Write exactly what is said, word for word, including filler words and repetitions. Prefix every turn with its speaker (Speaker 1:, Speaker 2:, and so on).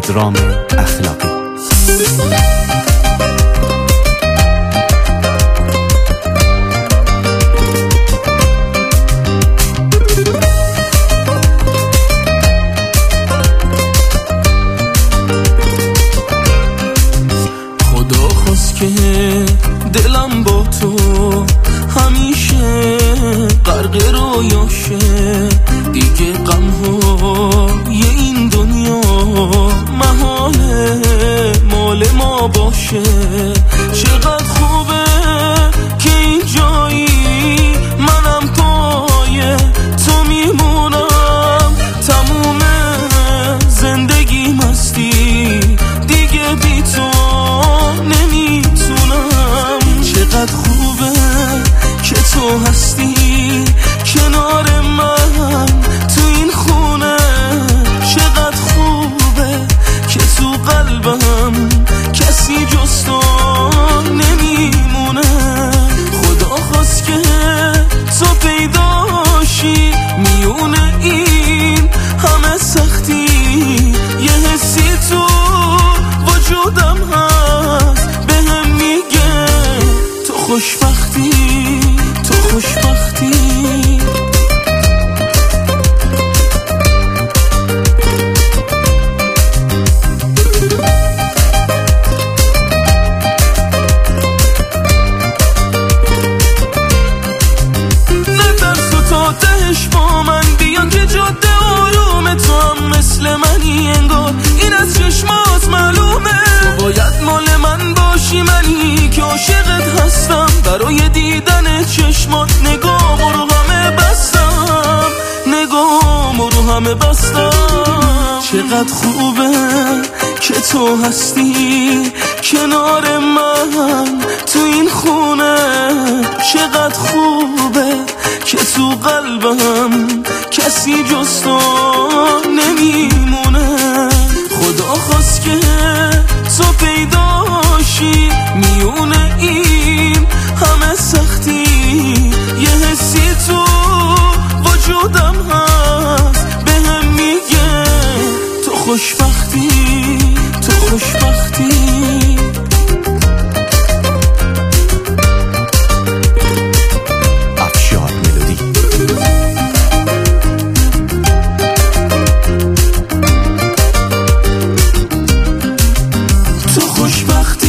Speaker 1: پدرام اخلاقی.
Speaker 2: خدا خواست که دلم با تو همیشه غرق رویاشه، دیگه غم‌های این دنیا محاله مال ما باشه. چقدر خوبه که این جایی منم پای تو میمونم، تموم زندگی مستی دیگه بی تو نمیتونم. چقدر خوبه که تو هستی کنار من تو این خونه، چقدر خوبه که تو قلبم کسی جز تو نمیمونه. خدا خواست که تو پیداشی میونه این همه سختی، یه حسی تو وجودم هست بهم میگه تو خوشبختی، تو خوشبختی. تهش با من بیان که جاده آرومه، تو هم مثل منی انگار این از چشمات معلومه. تو باید مال من باشی، منی که عاشقت هستم، برای دیدن چشمات نگامو رو همه بستم، نگامو رو همه بستم. چقدر خوبه که تو هستی کنار من تو این خونه، چقدر خوبه که تو قلبم کسی جز تو نمیمونه. خدا خواست که تو پیداشی میونه این همه سختی، یه حسی تو وجودم هست بهم میگه تو خوشبختی، تو خوشبختی. تو خوشبختی.